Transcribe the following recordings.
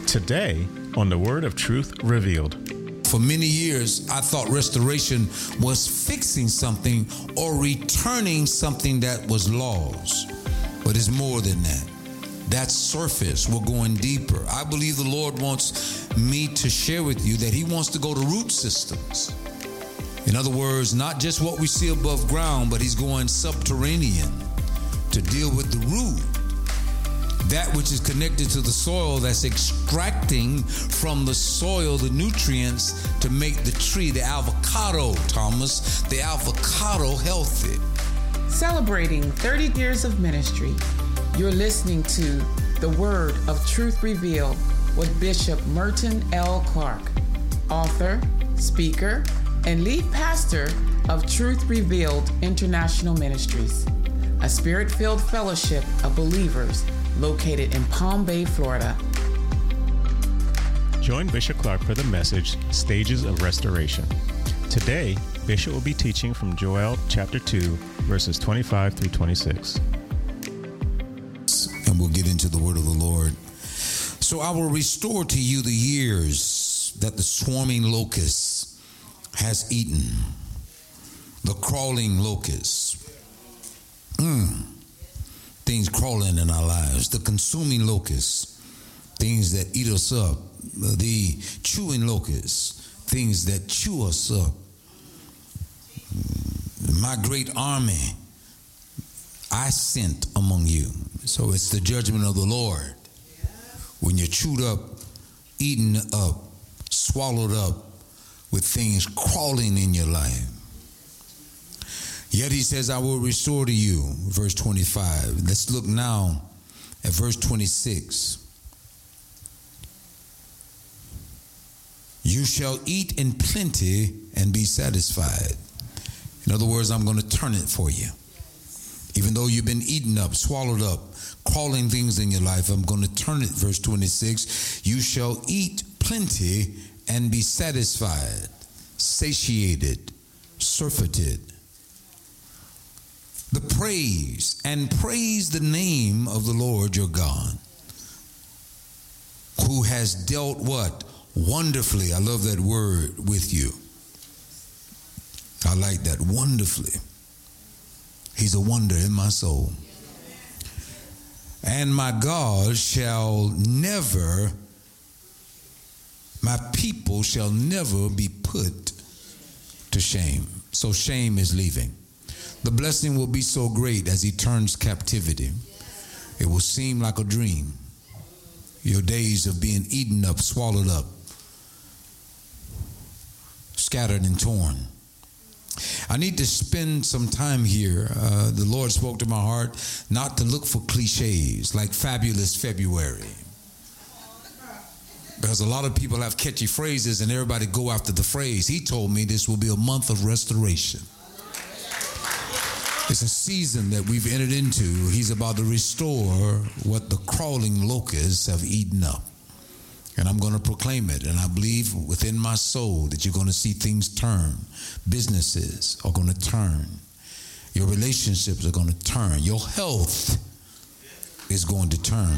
Today on the Word of Truth Revealed. For many years, I thought restoration was fixing something or returning something that was lost. But it's more than that. That's surface. We're going deeper. I believe the Lord wants me to share with you that He wants to go to root systems. In other words, not just what we see above ground, but He's going subterranean to deal with the root. That which is connected to the soil, that's extracting from the soil the nutrients to make the tree, the avocado, Thomas, the avocado healthy. Celebrating 30 years of ministry, you're listening to The Word of Truth Revealed with Bishop Merton L. Clark, author, speaker, and lead pastor of Truth Revealed International Ministries, a spirit-filled fellowship of believers located in Palm Bay, Florida. Join Bishop Clark for the message, Stages of Restoration. Today, Bishop will be teaching from Joel chapter 2, verses 25 through 26. And we'll get into the word of the Lord. So I will restore to you the years that the swarming locust has eaten, the crawling locust. Things crawling in our lives, the consuming locusts, things that eat us up, the chewing locusts, things that chew us up. My great army I sent among you. So it's the judgment of the Lord. When you're chewed up, eaten up, swallowed up with things crawling in your life. Yet He says, I will restore to you, verse 25. Let's look now at verse 26. You shall eat in plenty and be satisfied. In other words, I'm going to turn it for you. Even though you've been eaten up, swallowed up, crawling things in your life, I'm going to turn it, verse 26. You shall eat plenty and be satisfied, satiated, surfeited. The praise the name of the Lord your God, who has dealt what? Wonderfully. I love that word with you. I like that, wonderfully. He's a wonder in my soul. And my God my people shall never be put to shame. So shame is leaving. The blessing will be so great as He turns captivity. It will seem like a dream. Your days of being eaten up, swallowed up, scattered and torn. I need to spend some time here. The Lord spoke to my heart not to look for cliches like Fabulous February. Because a lot of people have catchy phrases and everybody go after the phrase. He told me this will be a month of restoration. It's a season that we've entered into. He's about to restore what the crawling locusts have eaten up. And I'm going to proclaim it. And I believe within my soul that you're going to see things turn. Businesses are going to turn. Your relationships are going to turn. Your health is going to turn.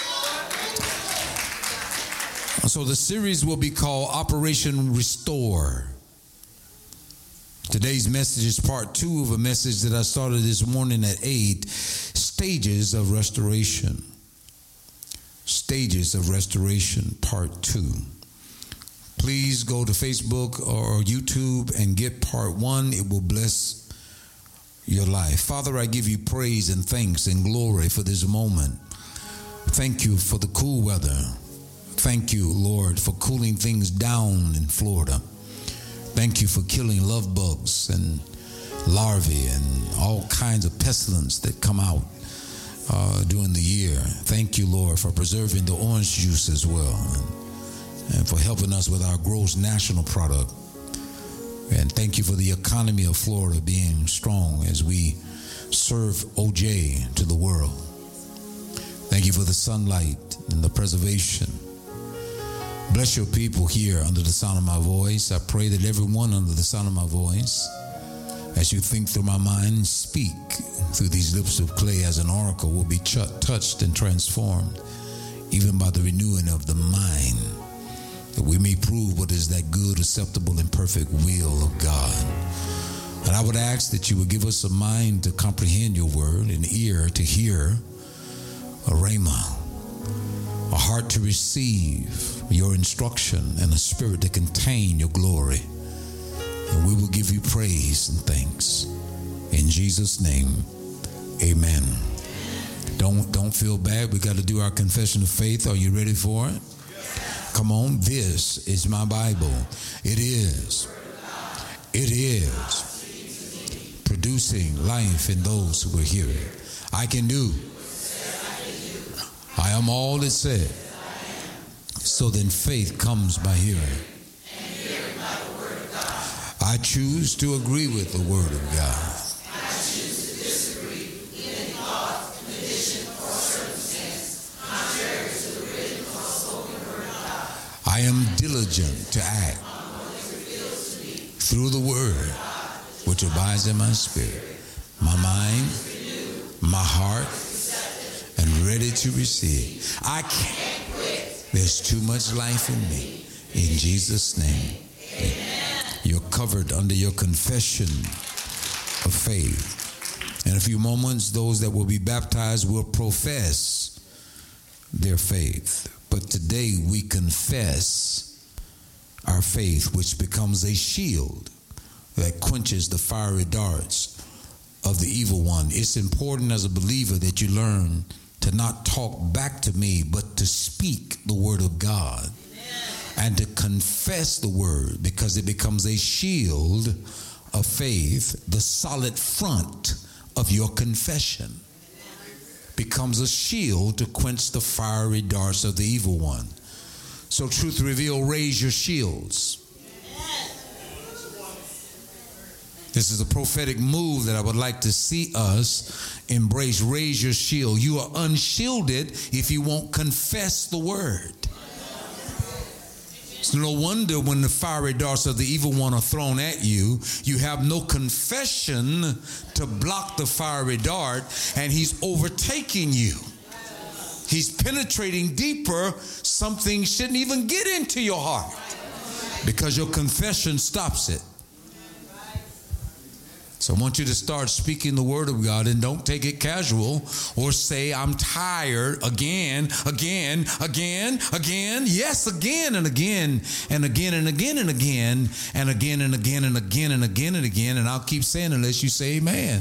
So the series will be called Operation Restore. Today's message is part 2 of a message that I started this morning at 8, Stages of Restoration. Stages of Restoration, part 2. Please go to Facebook or YouTube and get part 1. It will bless your life. Father, I give you praise and thanks and glory for this moment. Thank you for the cool weather. Thank you, Lord, for cooling things down in Florida. Thank you for killing love bugs and larvae and all kinds of pestilence that come out during the year. Thank you, Lord, for preserving the orange juice as well and for helping us with our gross national product. And thank you for the economy of Florida being strong as we serve OJ to the world. Thank you for the sunlight and the preservation. Bless your people here under the sound of my voice. I pray that everyone under the sound of my voice, as you think through my mind, speak through these lips of clay as an oracle, will be touched and transformed even by the renewing of the mind, that we may prove what is that good, acceptable, and perfect will of God. And I would ask that you would give us a mind to comprehend your word, an ear to hear, a rhema, a heart to receive your instruction, and a spirit to contain your glory. And we will give you praise and thanks. In Jesus' name, amen. Don't feel bad. We got to do our confession of faith. Are you ready for it? Come on. This is my Bible. It is producing life in those who will hear it. I can do. I am all it said. So then faith comes by hearing. I choose to agree with the word of God. I choose to disagree with any thought, condition, or circumstance contrary to the written or spoken word of God. I am diligent to act through the word which abides in my spirit, my mind, my heart, and ready to receive. I can't quit. There's too much life in me. In Jesus' name, amen. You're covered under your confession of faith. In a few moments, those that will be baptized will profess their faith. But today we confess our faith, which becomes a shield that quenches the fiery darts of the evil one. It's important as a believer that you learn to not talk back to me, but to speak the word of God. And to confess the word, because it becomes a shield of faith. The solid front of your confession becomes a shield to quench the fiery darts of the evil one. So Truth Reveal, raise your shields. This is a prophetic move that I would like to see us embrace. Raise your shield. You are unshielded if you won't confess the word. It's no wonder when the fiery darts of the evil one are thrown at you, you have no confession to block the fiery dart, and he's overtaking you. He's penetrating deeper. Something shouldn't even get into your heart because your confession stops it. So I want you to start speaking the word of God, and don't take it casual or say, I'm tired again. Yes, again and again and again and again and again and again and again and again and again and again. And I'll keep saying unless you say amen.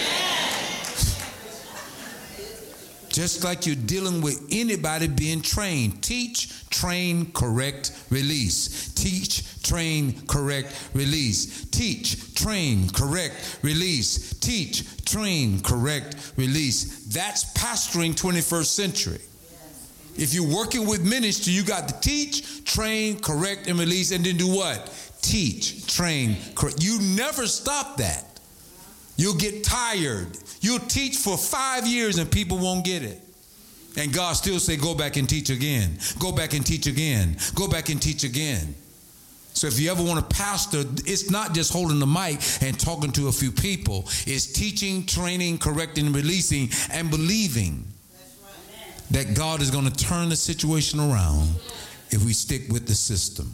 Just like you're dealing with anybody being trained. Teach, train, correct, release. Teach, train, correct, release. Teach, train, correct, release. Teach, train, correct, release. That's pastoring 21st century. If you're working with ministry, you got to teach, train, correct, and release, and then do what? Teach, train, correct. You never stop that. You'll get tired. You'll teach for 5 years and people won't get it. And God still say, go back and teach again. Go back and teach again. Go back and teach again. So if you ever want to pastor, it's not just holding the mic and talking to a few people. It's teaching, training, correcting, releasing, and believing that God is going to turn the situation around if we stick with the system.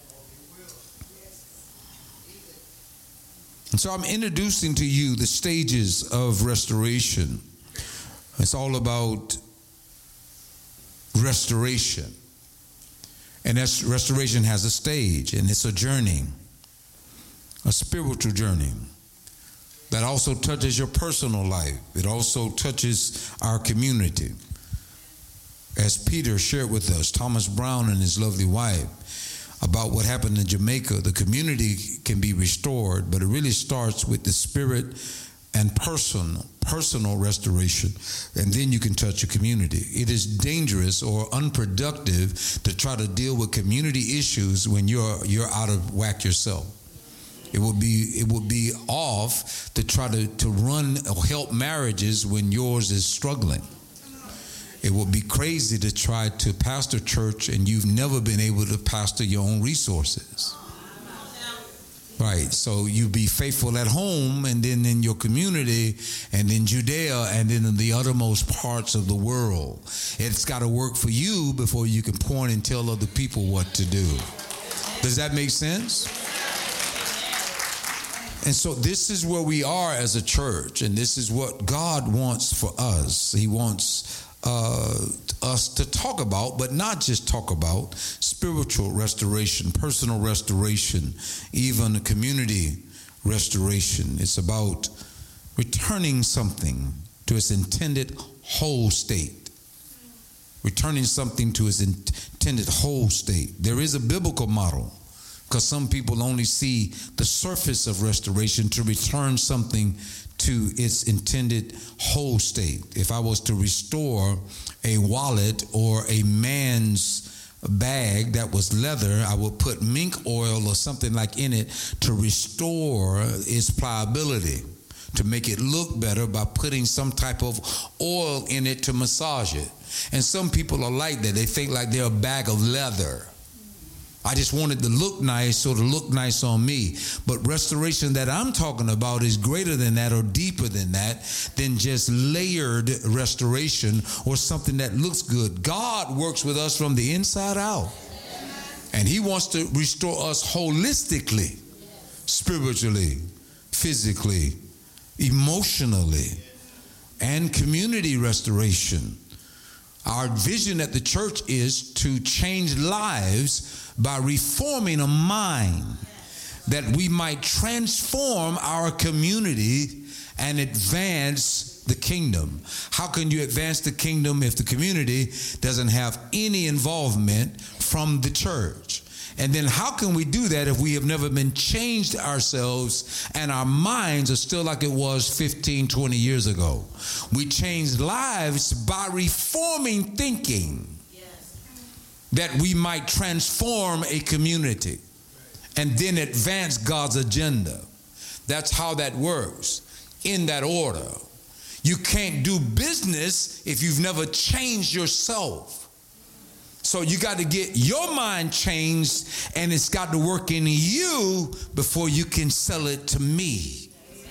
And so I'm introducing to you the stages of restoration. It's all about restoration. And that restoration has a stage, and it's a journey, a spiritual journey that also touches your personal life. It also touches our community. As Peter shared with us, Thomas Brown and his lovely wife, about what happened in Jamaica, the community can be restored, but it really starts with the spirit and personal restoration, and then you can touch your community. It is dangerous or unproductive to try to deal with community issues when you're out of whack yourself. It would be off to try to run or help marriages when yours is struggling. It would be crazy to try to pastor church and you've never been able to pastor your own resources. Right, so you be faithful at home, and then in your community, and in Judea, and then in the uttermost parts of the world. It's got to work for you before you can point and tell other people what to do. Does that make sense? And so this is where we are as a church, and this is what God wants for us. He wants us to talk about, but not just talk about, spiritual restoration, personal restoration, even community restoration. It's about returning something to its intended whole state. Returning something to its intended whole state. There is a biblical model, because some people only see the surface of restoration, to return something to its intended whole state. If I was to restore a wallet or a man's bag that was leather, I would put mink oil or something like in it to restore its pliability, to make it look better by putting some type of oil in it to massage it. And some people are like that. They think like they're a bag of leather. I just want it to look nice, so to look nice on me. But restoration that I'm talking about is greater than that, or deeper than that, than just layered restoration or something that looks good. God works with us from the inside out. And he wants to restore us holistically, spiritually, physically, emotionally, and community restoration. Our vision at the church is to change lives by reforming a mind, that we might transform our community and advance the kingdom. How can you advance the kingdom if the community doesn't have any involvement from the church? And then how can we do that if we have never been changed ourselves and our minds are still like it was 15, 20 years ago? We change lives by reforming thinking, that we might transform a community and then advance God's agenda. That's how that works, in that order. You can't do business if you've never changed yourself. So you got to get your mind changed, and it's got to work in you before you can sell it to me.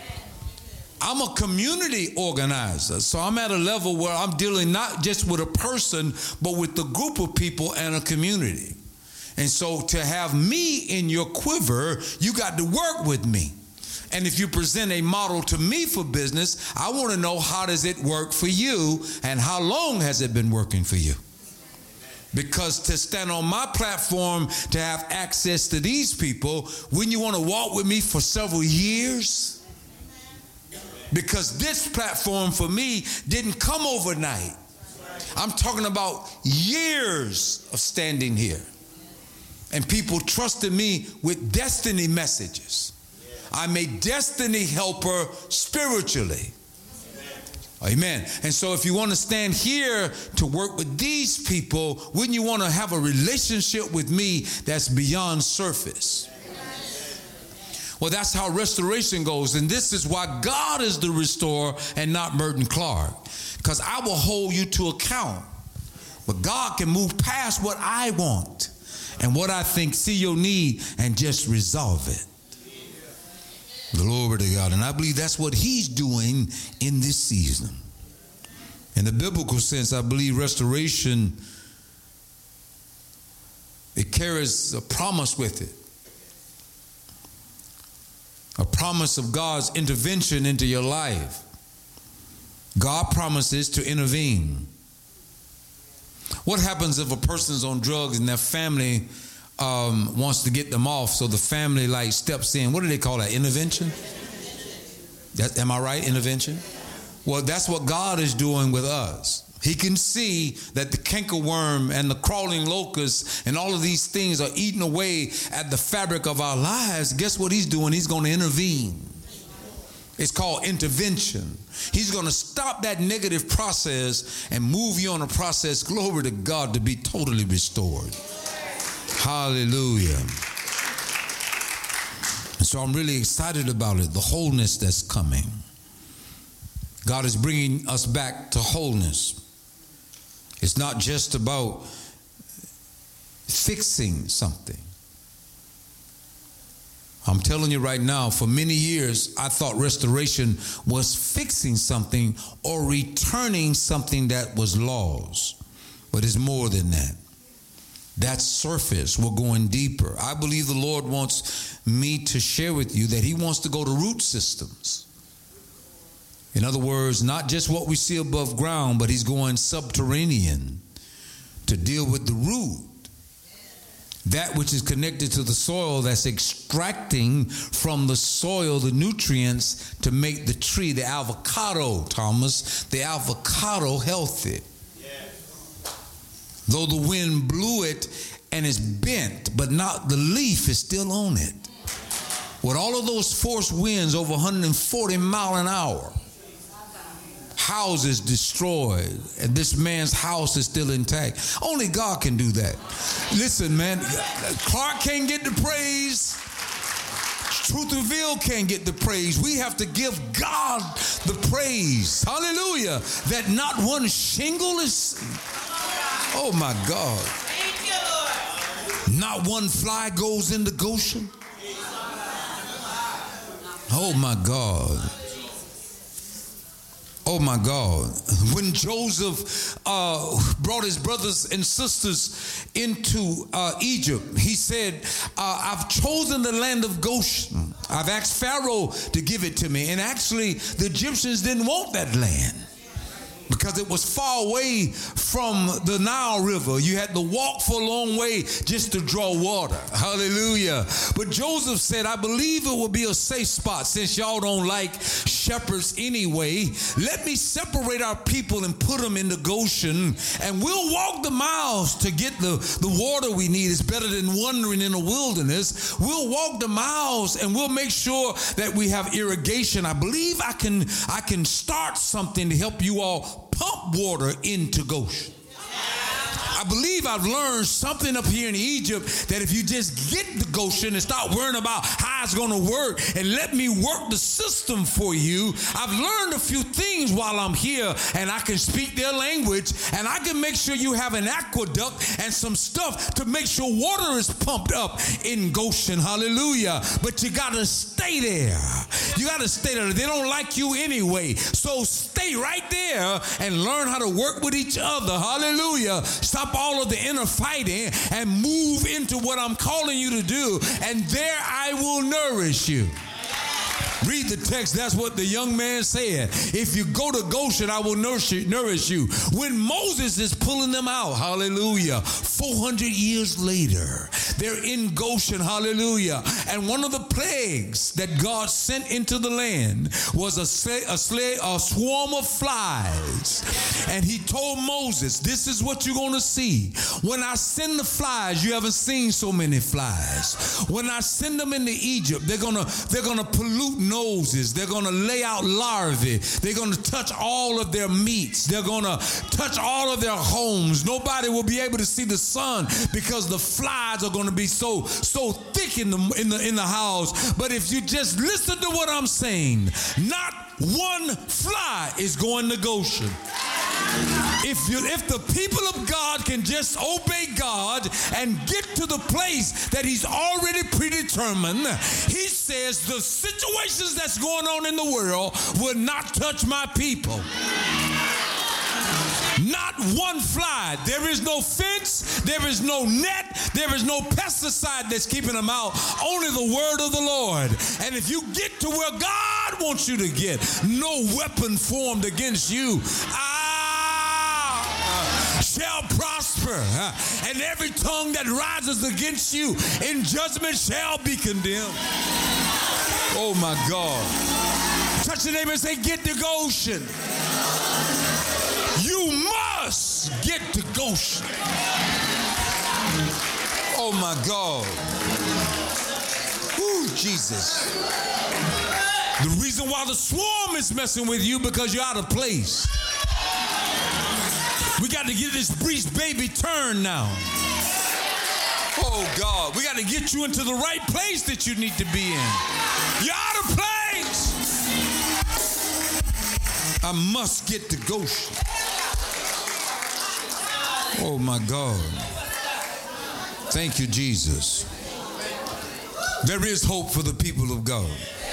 I'm a community organizer, so I'm at a level where I'm dealing not just with a person, but with the group of people and a community. And so to have me in your quiver, you got to work with me. And if you present a model to me for business, I want to know, how does it work for you, and how long has it been working for you? Because to stand on my platform, to have access to these people, wouldn't you want to walk with me for several years? Because this platform for me didn't come overnight. I'm talking about years of standing here. And people trusted me with destiny messages. I'm a destiny helper spiritually. Amen. And so if you want to stand here to work with these people, wouldn't you want to have a relationship with me that's beyond surface? Well, that's how restoration goes. And this is why God is the restorer and not Merton Clark. Because I will hold you to account. But God can move past what I want and what I think, see your need, and just resolve it. Glory to God. And I believe that's what he's doing in this season. In the biblical sense, I believe restoration, it carries a promise with it. A promise of God's intervention into your life. God promises to intervene. What happens if a person's on drugs and their family wants to get them off, so the family like steps in? What do they call that? Intervention? Am I right? Intervention? Well, that's what God is doing with us. He can see that the cankerworm and the crawling locust and all of these things are eating away at the fabric of our lives. Guess what he's doing? He's going to intervene. It's called intervention. He's going to stop that negative process and move you on a process, glory to God, to be totally restored. Hallelujah. And so I'm really excited about it, the wholeness that's coming. God is bringing us back to wholeness. It's not just about fixing something. I'm telling you right now, for many years, I thought restoration was fixing something or returning something that was lost. But it's more than that. That's surface. We're going deeper. I believe the Lord wants me to share with you that he wants to go to root systems. In other words, not just what we see above ground, but he's going subterranean to deal with the root. That which is connected to the soil, that's extracting from the soil the nutrients to make the tree, the avocado, Thomas, the avocado healthy. Yes. Though the wind blew it and it's bent, but not the leaf is still on it. With all of those force winds over 140 miles an hour, houses destroyed, and this man's house is still intact. Only God can do that. Listen, man, Clark can't get the praise. Truth Revealed can't get the praise. We have to give God the praise. Hallelujah. That not one shingle is, oh my God. Not one fly goes into Goshen. Oh my God. Oh my God. When Joseph brought his brothers and sisters into Egypt, he said, I've chosen the land of Goshen. I've asked Pharaoh to give it to me. And actually, the Egyptians didn't want that land because it was far away from the Nile River. You had to walk for a long way just to draw water. Hallelujah. But Joseph said, I believe it will be a safe spot since y'all don't like shepherds anyway. Let me separate our people and put them into Goshen, and we'll walk the miles to get the water we need. It's better than wandering in a wilderness. We'll walk the miles and we'll make sure that we have irrigation. I believe I can start something to help you all pump water into Goshen. I believe I've learned something up here in Egypt that if you just get to Goshen and start worrying about how it's going to work and let me work the system for you, I've learned a few things while I'm here, and I can speak their language, and I can make sure you have an aqueduct and some stuff to make sure water is pumped up in Goshen. Hallelujah. But you got to stay there. You got to stay there. They don't like you anyway. So stay right there and learn how to work with each other. Hallelujah. Stop all of the inner fighting and move into what I'm calling you to do, and there I will nourish you. Read the text. That's what the young man said. If you go to Goshen, I will nourish you. When Moses is pulling them out, hallelujah, 400 years later, they're in Goshen, hallelujah. And one of the plagues that God sent into the land was a swarm of flies. And he told Moses, this is what you're going to see. When I send the flies, you haven't seen so many flies. When I send them into Egypt, they're going to pollute noses. They're going to lay out larvae. They're going to touch all of their meats. They're going to touch all of their homes. Nobody will be able to see the sun because the flies are going to be so thick in the house. But if you just listen to what I'm saying, not one fly is going to Goshen. If the people of God can just obey God and get to the place that he's already predetermined, he says the situations that's going on in the world will not touch my people. Not one fly. There is no fence. There is no net. There is no pesticide that's keeping them out. Only the word of the Lord. And if you get to where God wants you to get, no weapon formed against you shall prosper, and every tongue that rises against you in judgment shall be condemned. Oh my God. Touch your neighbor and say, get to Goshen. You must get to Goshen. Oh my God. Woo, Jesus. The reason why the swarm is messing with you because you're out of place. We got to get this beast baby turned now. Oh God, we got to get you into the right place that you need to be in. You're out of place. I must get to Goshen. Oh my God. Thank you, Jesus. There is hope for the people of God.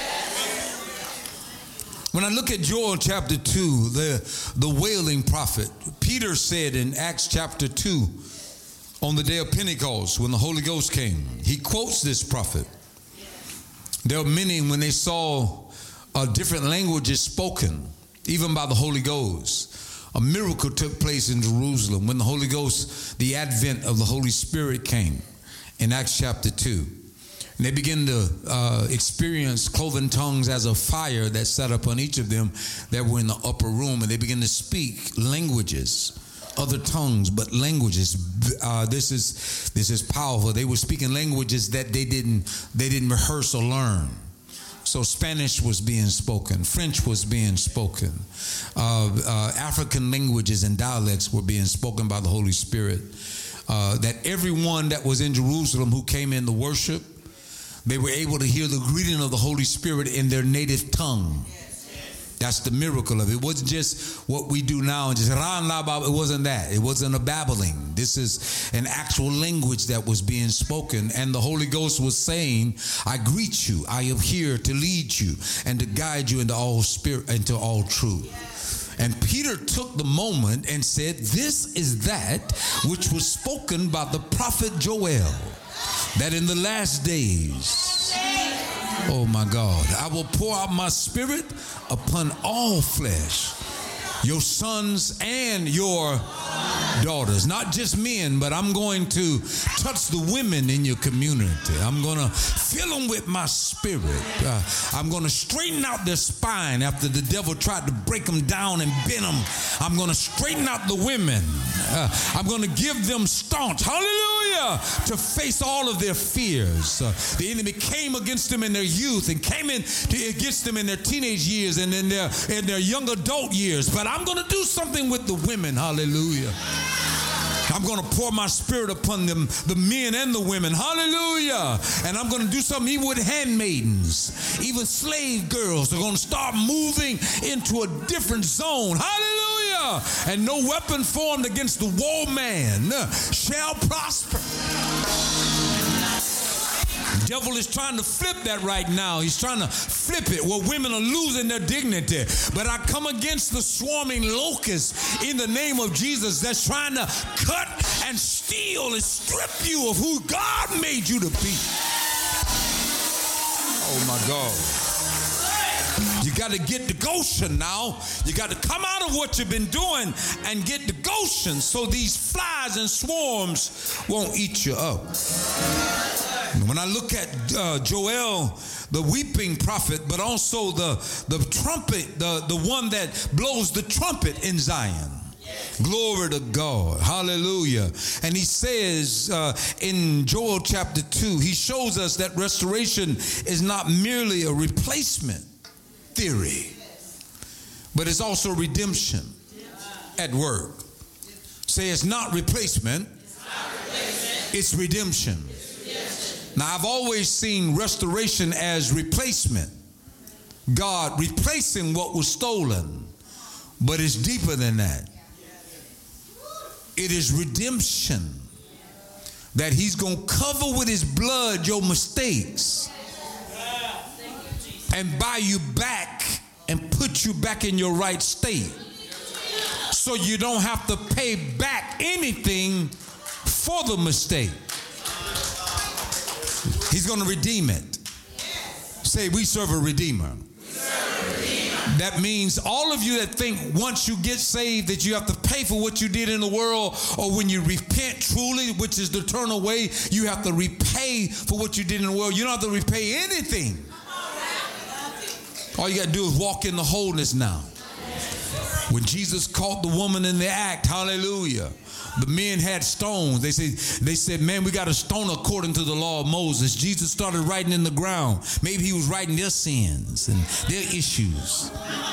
When I look at Joel chapter 2, the wailing prophet, Peter said in Acts chapter 2, on the day of Pentecost, when the Holy Ghost came, he quotes this prophet. There were many, when they saw different languages spoken, even by the Holy Ghost, a miracle took place in Jerusalem when the Holy Ghost, the advent of the Holy Spirit came in Acts chapter 2. And they began to experience cloven tongues as a fire that sat upon each of them that were in the upper room. And they began to speak languages, other tongues, but languages. This is powerful. They were speaking languages that they didn't rehearse or learn. So Spanish was being spoken, French was being spoken, African languages and dialects were being spoken by the Holy Spirit. That everyone that was in Jerusalem who came in to worship, they were able to hear the greeting of the Holy Spirit in their native tongue. That's the miracle of it. It wasn't just what we do now and just it wasn't that. It wasn't a babbling. This is an actual language that was being spoken, and the Holy Ghost was saying, I greet you. I am here to lead you and to guide you into all spirit, into all truth. And Peter took the moment and said, this is that which was spoken by the prophet Joel, that in the last days, oh my God, I will pour out my spirit upon all flesh, your sons and your daughters. Not just men, but I'm going to touch the women in your community. I'm going to fill them with my spirit. I'm going to straighten out their spine after the devil tried to break them down and bend them. I'm going to straighten out the women. I'm going to give them staunch, hallelujah, to face all of their fears. The enemy came against them in their youth and came against them in their teenage years and in their young adult years. But I'm going to do something with the women, hallelujah. I'm going to pour my spirit upon them, the men and the women. Hallelujah. And I'm going to do something even with handmaidens. Even slave girls are going to start moving into a different zone. Hallelujah. And no weapon formed against the woe man shall prosper. The devil is trying to flip that right now. He's trying to flip it where women are losing their dignity. But I come against the swarming locusts in the name of Jesus that's trying to cut and steal and strip you of who God made you to be. Oh my God. You got to get to Goshen now. You got to come out of what you've been doing and get to Goshen so these flies and swarms won't eat you up. When I look at Joel, the weeping prophet, but also the trumpet, the one that blows the trumpet in Zion. Glory to God. Hallelujah. And he says in Joel chapter 2, he shows us that restoration is not merely a replacement theory, but it's also redemption at work. Say it's not replacement, it's redemption. Now, I've always seen restoration as replacement. God replacing what was stolen. But it's deeper than that. It is redemption. That he's going to cover with his blood your mistakes. And buy you back and put you back in your right state. So you don't have to pay back anything for the mistake. He's going to redeem it. Say, we serve a redeemer. That means all of you that think once you get saved that you have to pay for what you did in the world, or when you repent truly, which is the eternal way, you have to repay for what you did in the world. You don't have to repay anything. All you got to do is walk in the wholeness now. When Jesus caught the woman in the act, hallelujah, the men had stones. They said, man, we got to stone according to the law of Moses. Jesus started writing in the ground. Maybe he was writing their sins and their issues.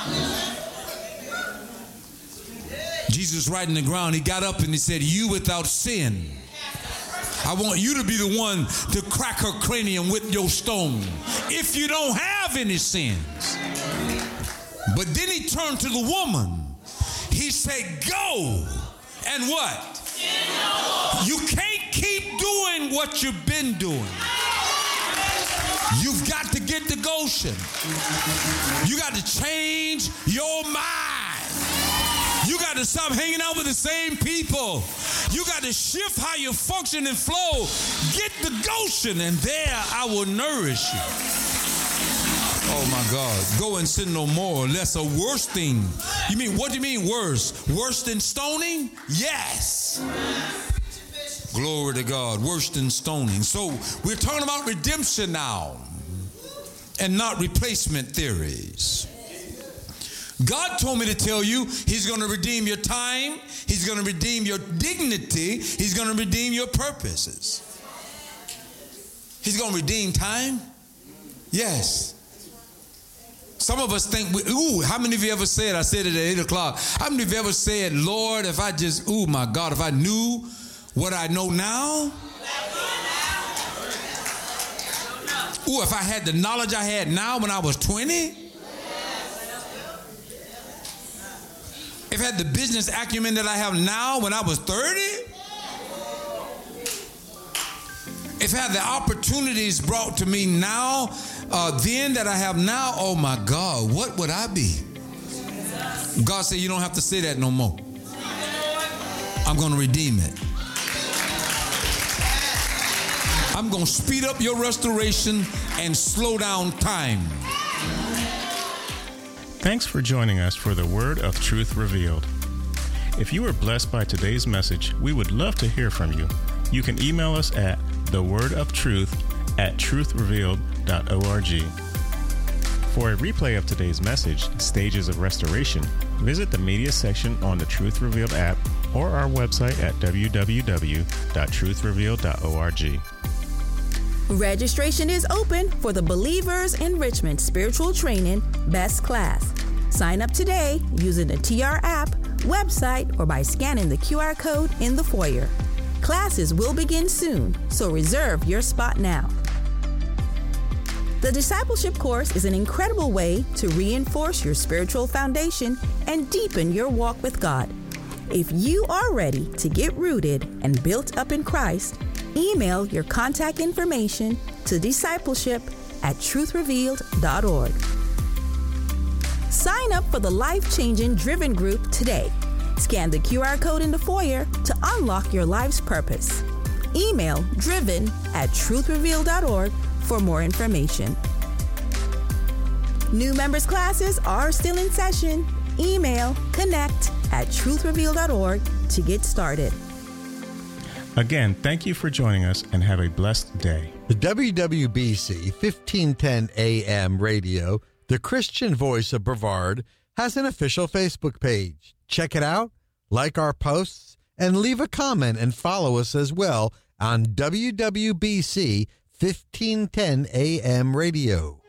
Jesus writing the ground. He got up and he said, you without sin, I want you to be the one to crack her cranium with your stone if you don't have any sins. But then he turned to the woman. He said, go. And what? You can't keep doing what you've been doing. You've got to get to Goshen. You got to change your mind. You got to stop hanging out with the same people. You got to shift how you function and flow. Get to Goshen, and there I will nourish you. Oh my God. Go and sin no more, less a worse thing. You mean, what do you mean worse? Worse than stoning? Yes. Glory to God. Worse than stoning. So we're talking about redemption now and not replacement theories. God told me to tell you he's going to redeem your time. He's going to redeem your dignity. He's going to redeem your purposes. He's going to redeem time? Yes. Some of us think, how many of you ever said, I said it at 8 o'clock, how many of you ever said, Lord, if I just, my God, if I knew what I know now? If I had the knowledge I had now when I was 20? If I had the business acumen that I have now when I was 30? If I had the opportunities brought to me now, then that I have now, oh my God, what would I be? God said, you don't have to say that no more. I'm going to redeem it. I'm going to speed up your restoration and slow down time. Thanks for joining us for the Word of Truth Revealed. If you were blessed by today's message, we would love to hear from you. You can email us at thewordofTruth@truthrevealed.org. For a replay of today's message, Stages of Restoration, visit the media section on the Truth Revealed app or our website at www.truthrevealed.org. Registration is open for the Believers Enrichment Spiritual Training Best Class. Sign up today using the TR app, website, or by scanning the QR code in the foyer. Classes will begin soon, so reserve your spot now. The Discipleship Course is an incredible way to reinforce your spiritual foundation and deepen your walk with God. If you are ready to get rooted and built up in Christ, email your contact information to discipleship@truthrevealed.org. Sign up for the life-changing Driven group today. Scan the QR code in the foyer to unlock your life's purpose. Email driven@truthrevealed.org for more information. New members classes are still in session. Email connect@truthrevealed.org to get started. Again, thank you for joining us and have a blessed day. The WWBC 1510 AM radio, the Christian voice of Brevard, has an official Facebook page. Check it out, like our posts, and leave a comment and follow us as well on WWBC 1510 AM radio.